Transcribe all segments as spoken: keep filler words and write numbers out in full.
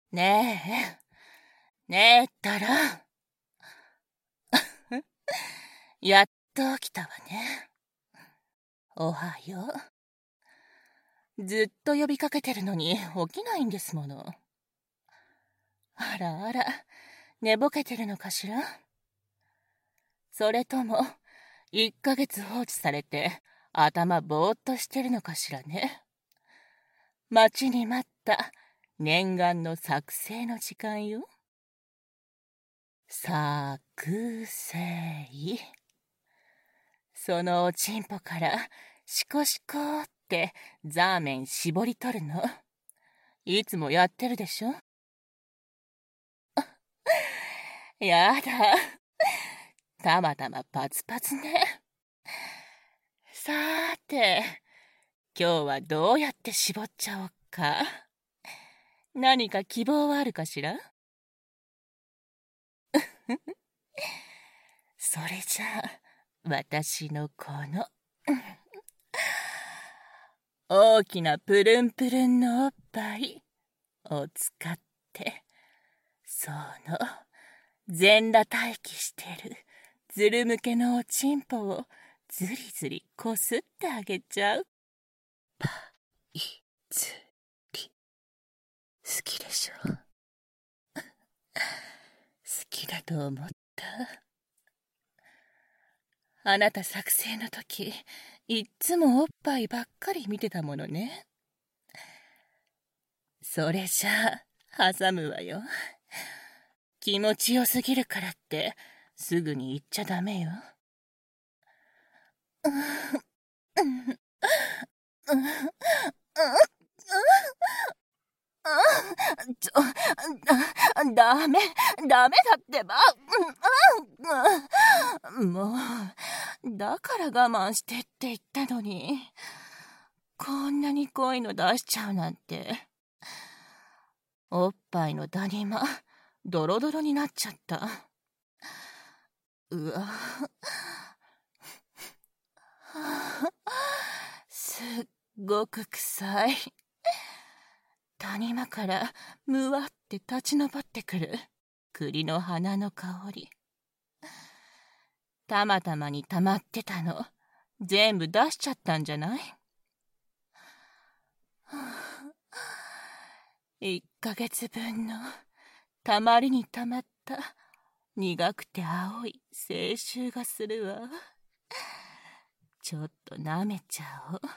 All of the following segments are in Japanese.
ねえ、ねえったら。やっと起きたわね。おはよう。ずっと呼びかけてるのに起きないんですもの。あらあら、寝ぼけてるのかしら？それとも、いっかげつ放置されて頭ぼーっとしてるのかしらね。待ちに待った念願の作成の時間よ。作成。そのおちんぽからシコシコってザーメン絞り取るの。いつもやってるでしょ？やだ。たまたまパツパツね。さーて、今日はどうやって絞っちゃおっか。何か希望はあるかしら？それじゃあ、私のこの、大きなプルンプルンのおっぱいを使って、その、全裸待機してるズル向けのおちんぽをずりずりこすってあげちゃう。パイズリ。好きでしょ？好きだと思った。あなた作成の時、いっつもおっぱいばっかり見てたものね。それじゃあ、挟むわよ。気持ちよすぎるからって、すぐに言っちゃダメよ。ちょ、だ、ダメ、ダメだってば。もう、だから我慢してって言ったのに、こんなに濃いの出しちゃうなんて。おっぱいのダニマ、ドロドロになっちゃった。うわ。すっごく臭い。谷間からむわって立ち上ってくる栗の花の香り。たまたまに溜まってたの全部出しちゃったんじゃない？いっかげつぶんのたまりにたまった苦くて青い青臭がするわ。ちょっと舐めちゃおう。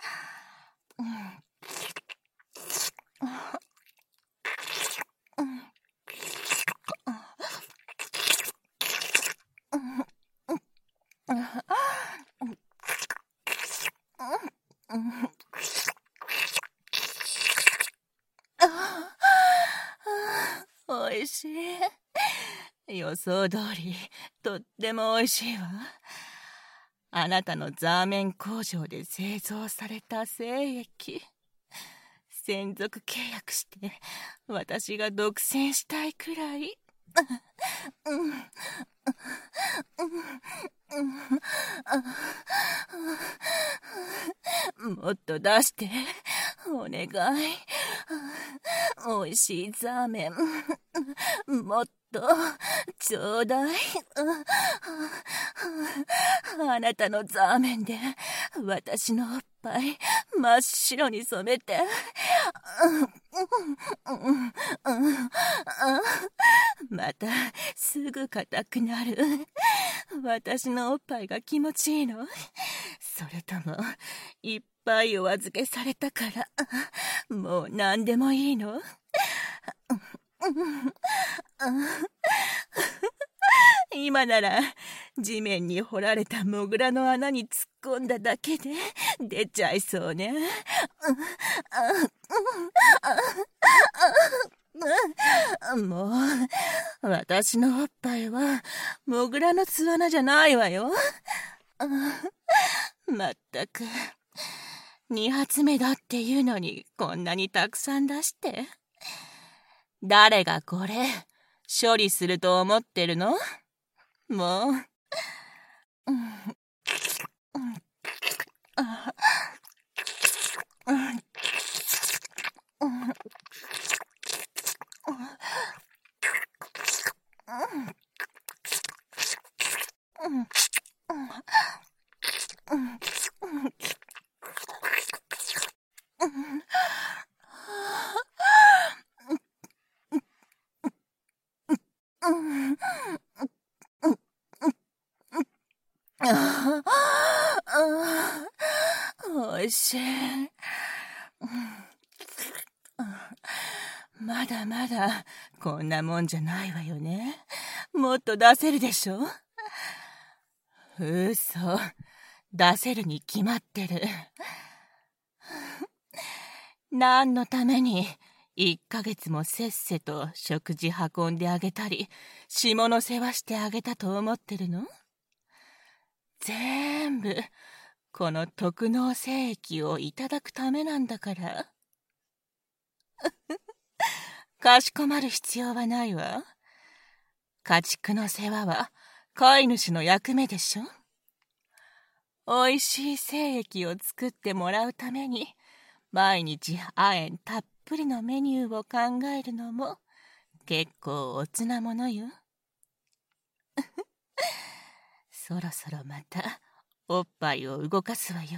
おいしい。予想通りとってもおいしいわ。あなたのザーメン工場で製造された精液。専属契約して私が独占したいくらい。もっと出してお願い。おいしいザーメンもっとちょうだい。あなたのザーメンで私のおっぱい真っ白に染めて。またすぐ硬くなる。私のおっぱいが気持ちいいの？それともいっぱいお預けされたからもう何でもいいの？今なら地面に掘られたモグラの穴に突っ込んだだけで出ちゃいそうね。もう私のおっぱいはモグラの巣穴じゃないわよ。まったくに発目だっていうのにこんなにたくさん出して。誰がこれ処理すると思ってるの？もう、 おいしい。まだまだこんなもんじゃないわよね。もっと出せるでしょ。嘘、出せるに決まってる。何のためにいっかげつもせっせと食事運んであげたり、下の世話してあげたと思ってるの？全部この特納精液をいただくためなんだから。かしこまる必要はないわ。家畜の世話は飼い主の役目でしょ。おいしい精液を作ってもらうために毎日亜鉛たっぷりのメニューを考えるのも結構おつなものよ。そろそろまたおっぱいを動かすわよ。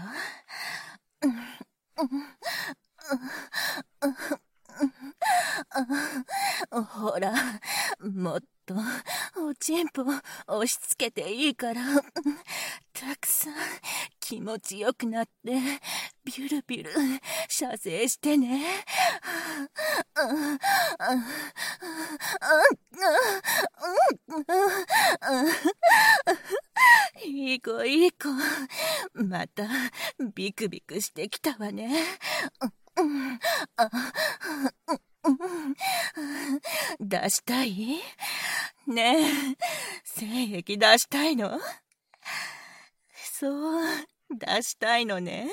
ほら、もっとおちんぽ押し付けていいから、たくさん気持ちよくなってビュルビュル射精してね。いい子いい子、またビクビクしてきたわね。出したい？ねえ、精液出したいの？そう、出したいのね。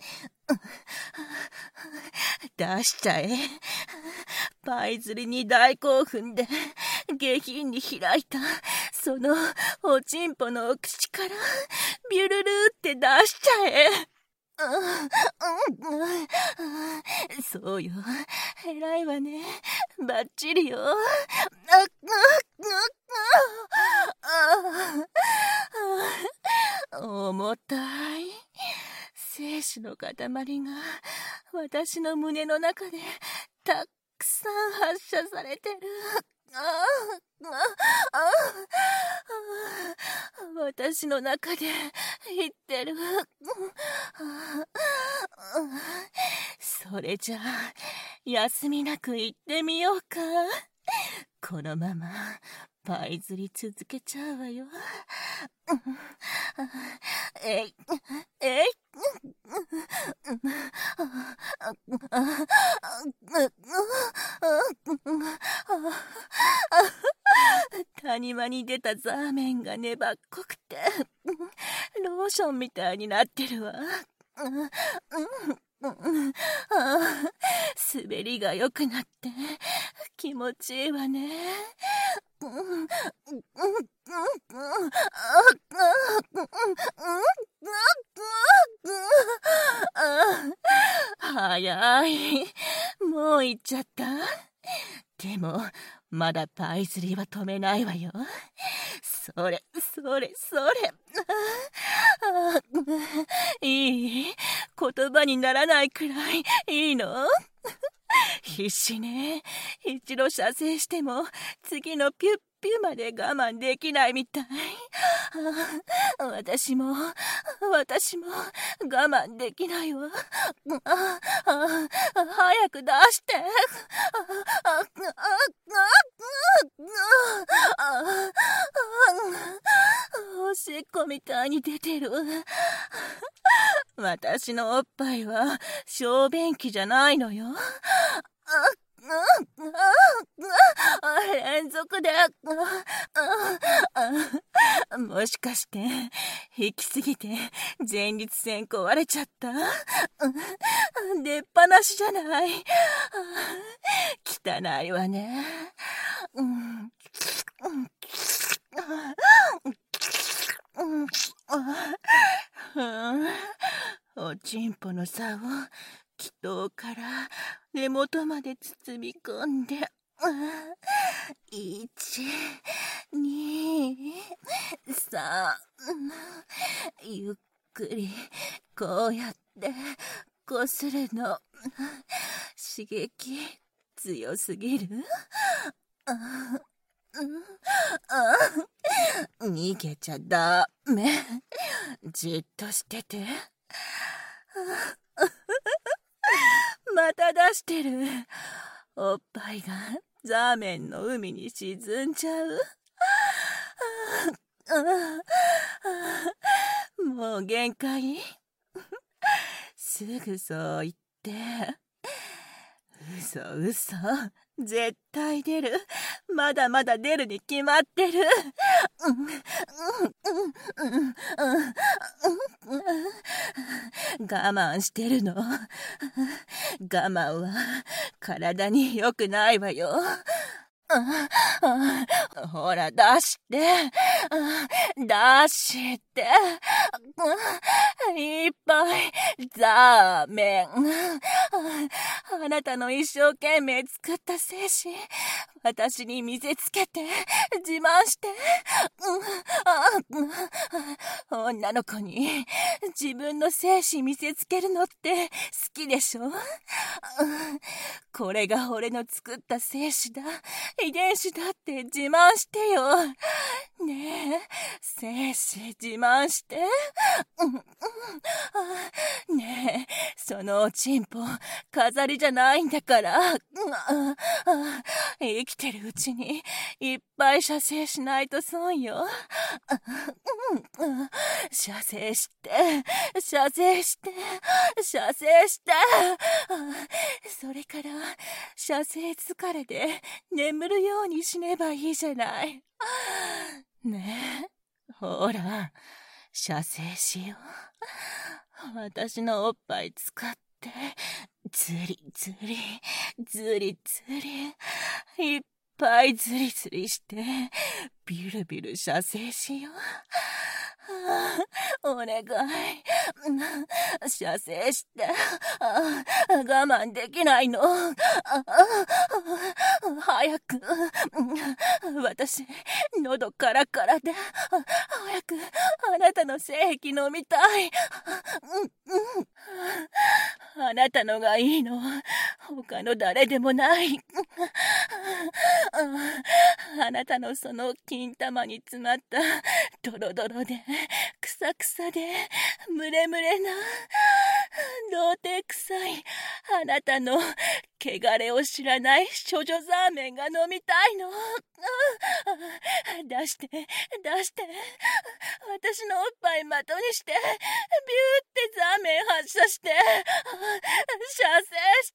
出しちゃえ。パイ釣りに大興奮で下品に開いたそのおちんぽのお口からビュルルって出しちゃえ。そうよ、偉いわね。バッチリよ。重たい精子の塊が私の胸の中でたくさん発射されてる。私の中で言ってる。それじゃあ休みなく行ってみようか。このままパイ釣り続けちゃうわよ。えいえい谷間に出たザーメンが粘っこくてローションみたいになってるわ。滑りが良くなって気持ちいいわね。早い。もう行っちゃった？でもまだパイ釣りは止めないわよ。それそれそれ。いい？言葉にならないくらいいいの？必死ね。一度射精しても次のピュッピュまで我慢できないみたい。私も私も我慢できないわ。早く出して。おしっこみたいに出てる。私のおっぱいは小便器じゃないのよ。連続で。もしかして引きすぎて前立腺壊れちゃった？出っ放しじゃない。汚いわね。おちんぽの差を気筒から根元まで包み込んでいち、に、さん。ゆっくりこうやってこするの。刺激強すぎる？逃げちゃダメ。じっとしてて。また出してる。おっぱいがザーメンの海に沈んじゃう。もう限界。すぐそう言って。嘘嘘。絶対出る。まだまだ出るに決まってる。我慢してるの。我慢は体に良くないわよ。ほら出して、出して、いっぱいザーメン。あなたの一生懸命作った精子、私に見せつけて、自慢して。女の子に自分の精子見せつけるのって好きでしょ？これが俺の作った精子だ、遺伝子だって自慢してよ。ねえ、精子自慢して。ねえ、そのおちんぽ飾りじゃないんだから。生きてるうちにいっぱい射精しないと損よ。射精して、射精して、射精して。それから射精疲れで眠るように死ねばいいじゃない。ねえ、ほら、射精しよう。私のおっぱい使って、ずりずり、ずりずり、いっぱいずりずりして、ビルビル射精しよう。お願い。射精して。我慢できないの。早く。私、喉カラカラで。早く、あなたの精液飲みたい。あなたのがいいの。他の誰でもない。あなたのその金玉に詰まったドロドロでくさくさでムレムレな童貞臭いあなたの汚れを知らない処女ザーメンが飲みたいの。出して出して、私のおっぱい的にしてビューってザーメン発射して射精して。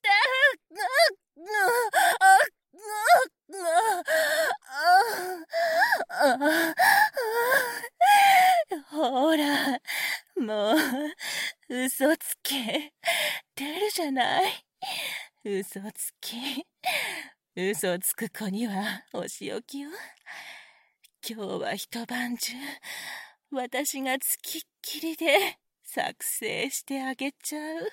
ほら、もう嘘つけ。出るじゃない。嘘つき。嘘つく子にはお仕置きよ。今日は一晩中私がつきっきりで作成してあげちゃう。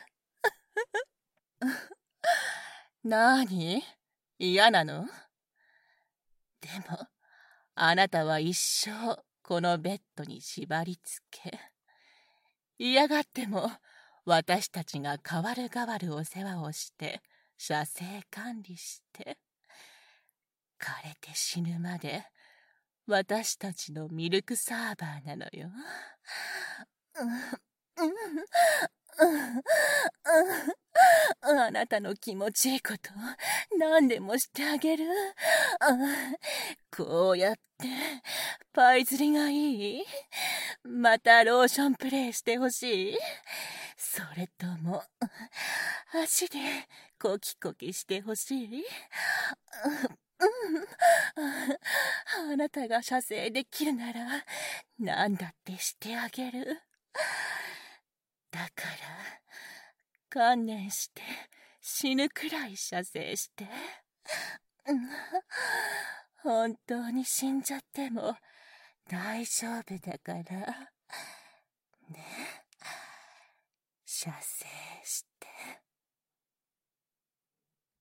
なーに？嫌なの？でもあなたは一生このベッドに縛り付け、嫌がっても私たちが代わる代わるお世話をして射精管理して枯れて死ぬまで私たちのミルクサーバーなのよ。あなたの気持ちいいこと何でもしてあげる。こうやってパイ釣りがいい？またローションプレイしてほしい？それとも足でコキコキしてほしい？あなたが射精できるなら何だってしてあげる。だから観念して死ぬくらい射精して。本当に死んじゃっても大丈夫だからね。射精